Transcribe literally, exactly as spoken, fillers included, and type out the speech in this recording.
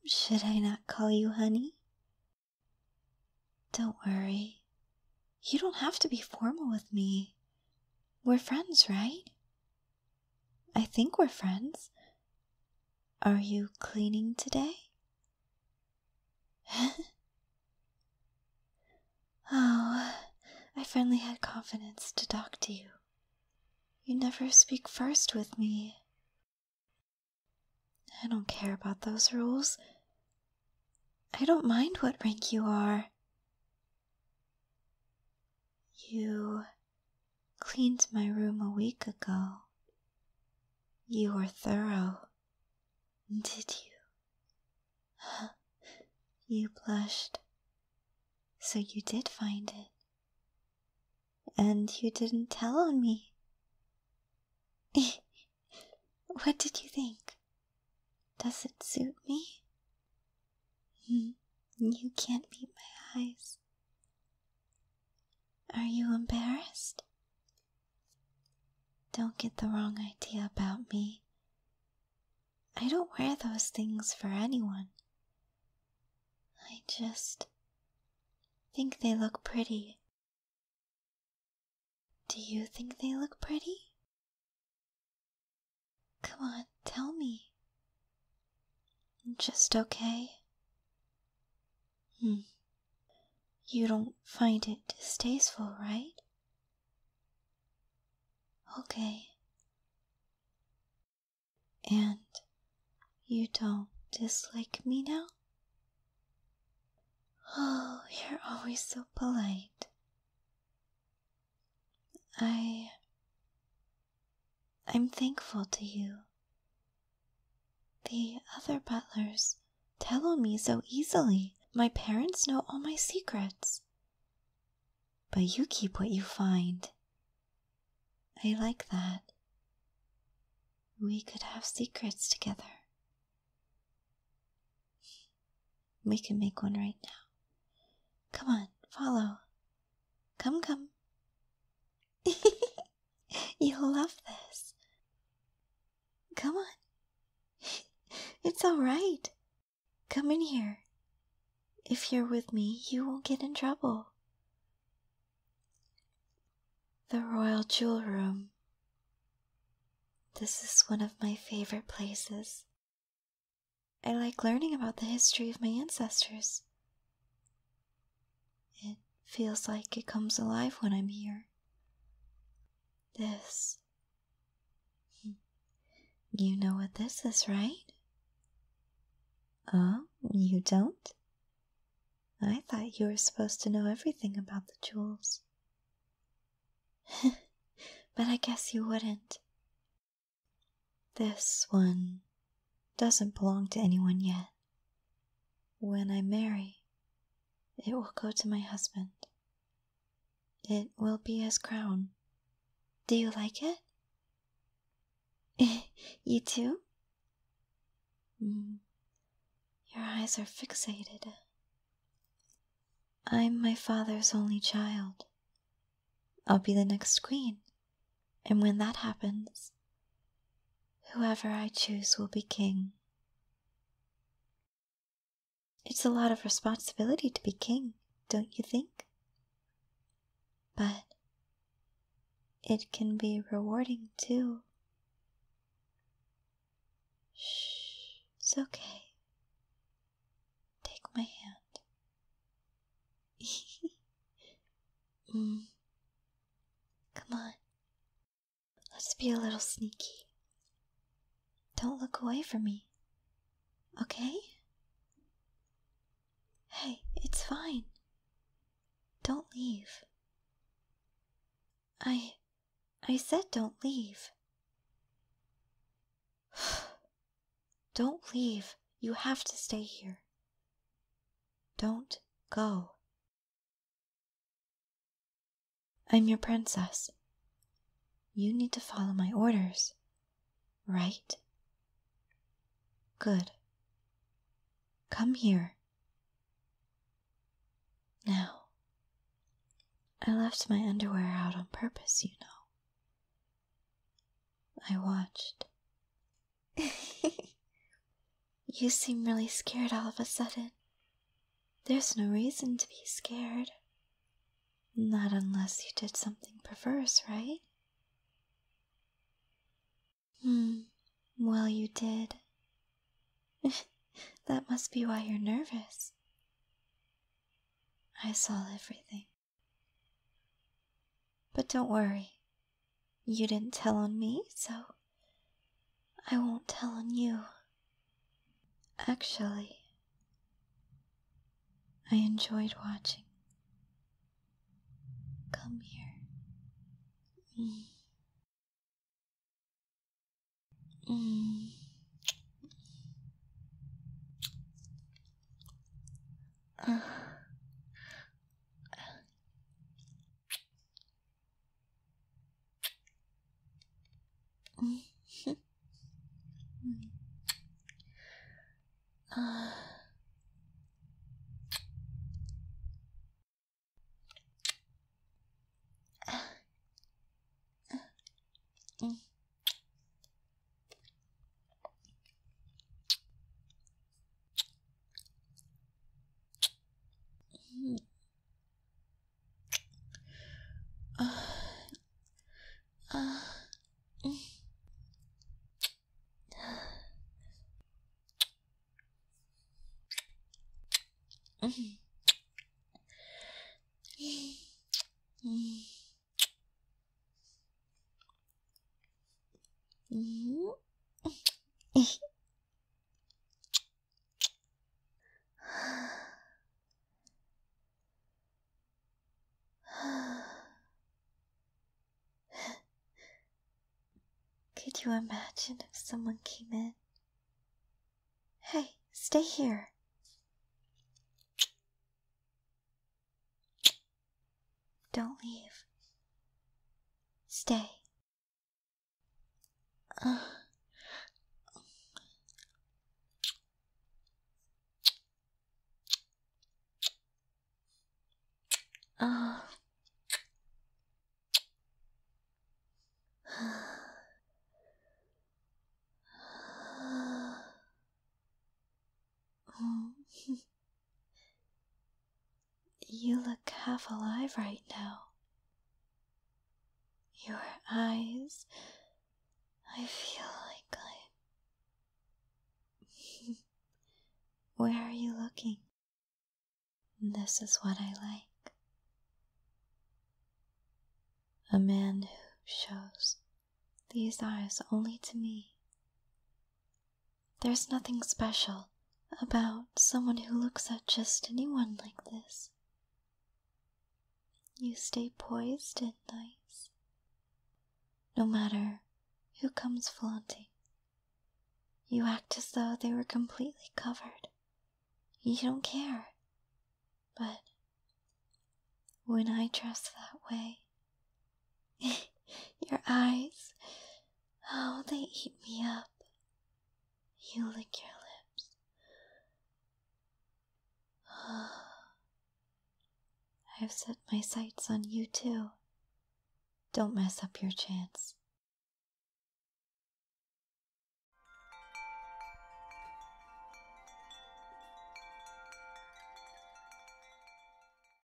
Should I not call you honey? Don't worry. You don't have to be formal with me. We're friends, right? I think we're friends. Are you cleaning today? Oh, I finally had confidence to talk to you. You never speak first with me. I don't care about those rules. I don't mind what rank you are. You cleaned my room a week ago. You were thorough, did you? You blushed. So you did find it. And you didn't tell on me. What did you think? Does it suit me? You can't meet my eyes. Are you embarrassed? Don't get the wrong idea about me. I don't wear those things for anyone. I just think they look pretty. Do you think they look pretty? Come on, tell me. Just okay? Hmm. You don't find it distasteful, right? Okay. And you don't dislike me now? Oh, you're always so polite. I... I'm thankful to you. The other butlers tell on me so easily. My parents know all my secrets. But you keep what you find. I like that. We could have secrets together. We can make one right now. Come on, follow. Come, come. You'll love this. Come on. It's all right. Come in here. If you're with me, you won't get in trouble. The Royal Jewel Room. This is one of my favorite places. I like learning about the history of my ancestors. It feels like it comes alive when I'm here. This. You know what this is, right? Oh, you don't? I thought you were supposed to know everything about the jewels. But I guess you wouldn't. This one doesn't belong to anyone yet. When I marry, it will go to my husband. It will be his crown. Do you like it? You too? Mm. Your eyes are fixated. I'm my father's only child. I'll be the next queen, and when that happens, whoever I choose will be king. It's a lot of responsibility to be king, don't you think? But it can be rewarding too. Shh, it's okay. Take my hand. mm. Come on. Let's be a little sneaky. Don't look away from me. Okay? Hey, it's fine. Don't leave. I... I said don't leave. Don't leave. You have to stay here. Don't go. I'm your princess. You need to follow my orders, right? Good. Come here. Now, I left my underwear out on purpose, you know. I watched. You seem really scared all of a sudden. There's no reason to be scared. Not unless you did something perverse, right? Hmm, well, you did. That must be why you're nervous. I saw everything. But don't worry. You didn't tell on me, so I won't tell on you. Actually, I enjoyed watching. Come here. Mm. Mm. Uh. Mm. Mm. Uh. Mm. Mm. Uh. Uh. Mm. Mm. Mm. Mm. Could you imagine if someone came in? Hey, stay here. Don't leave. Stay. Uh. Uh. You look half alive right now. Your eyes, I feel like I'm... Where are you looking? This is what I like. A man who shows these eyes only to me. There's nothing special about someone who looks at just anyone like this. You stay poised and nice, no matter who comes flaunting. You act as though they were completely covered. You don't care. But when I dress that way, your eyes, oh, they eat me up. You lick your lips. I've set my sights on you too. Don't mess up your chance.